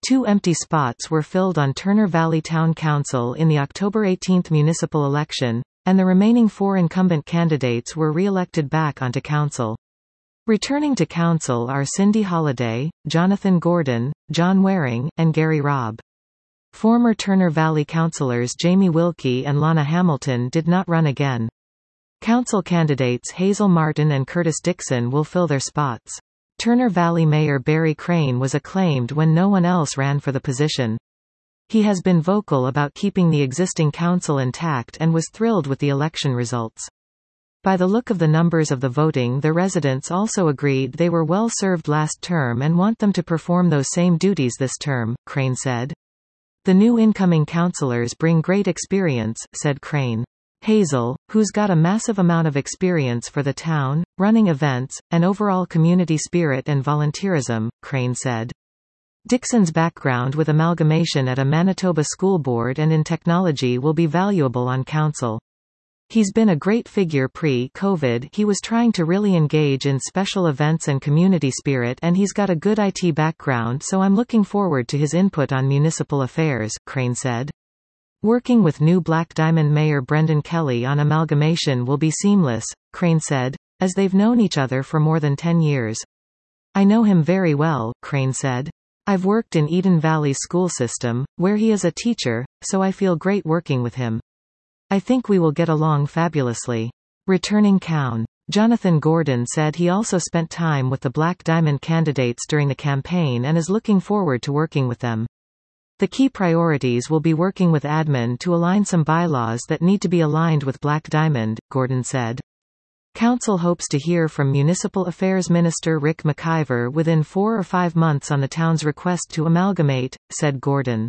2 empty spots were filled on Turner Valley Town Council in the October 18 municipal election, and the remaining 4 incumbent candidates were re-elected back onto council. Returning to council are Cindy Holliday, Jonathan Gordon, John Waring, and Gary Robb. Former Turner Valley councillors Jamie Wilkie and Lana Hamilton did not run again. Council candidates Hazel Martin and Curtis Dixon will fill their spots. Turner Valley Mayor Barry Crane was acclaimed when no one else ran for the position. He has been vocal about keeping the existing council intact and was thrilled with the election results. By the look of the numbers of the voting, the residents also agreed they were well served last term and want them to perform those same duties this term, Crane said. The new incoming councillors bring great experience, said Crane. Hazel, who's got a massive amount of experience for the town, running events, and overall community spirit and volunteerism, Crane said. Dixon's background with amalgamation at a Manitoba school board and in technology will be valuable on council. He's been a great figure pre-COVID. He was trying to really engage in special events and community spirit, and he's got a good IT background, so I'm looking forward to his input on municipal affairs, Crane said. Working with new Black Diamond Mayor Brendan Kelly on amalgamation will be seamless, Crane said, as they've known each other for more than 10 years. I know him very well, Crane said. I've worked in Eden Valley school system, where he is a teacher, so I feel great working with him. I think we will get along fabulously. Returning Cown. Jonathan Gordon said he also spent time with the Black Diamond candidates during the campaign and is looking forward to working with them. The key priorities will be working with admin to align some bylaws that need to be aligned with Black Diamond, Gordon said. Council hopes to hear from Municipal Affairs Minister Rick McIver within 4 or 5 months on the town's request to amalgamate, said Gordon.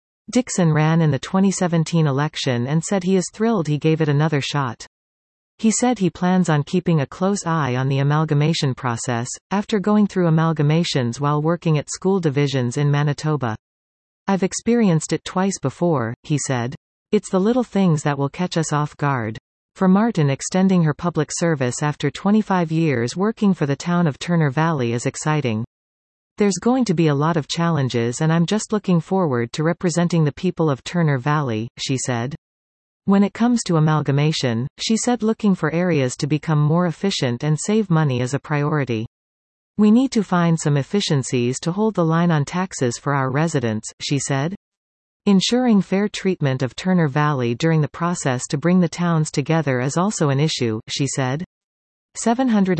Dixon ran in the 2017 election and said he is thrilled he gave it another shot. He said he plans on keeping a close eye on the amalgamation process, after going through amalgamations while working at school divisions in Manitoba. I've experienced it twice before, he said. It's the little things that will catch us off guard. For Martin, extending her public service after 25 years working for the town of Turner Valley is exciting. There's going to be a lot of challenges and I'm just looking forward to representing the people of Turner Valley, she said. When it comes to amalgamation, she said looking for areas to become more efficient and save money is a priority. We need to find some efficiencies to hold the line on taxes for our residents, she said. Ensuring fair treatment of Turner Valley during the process to bring the towns together is also an issue, she said.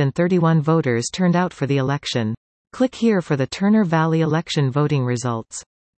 731 voters turned out for the election. Click here for the Turner Valley election voting results.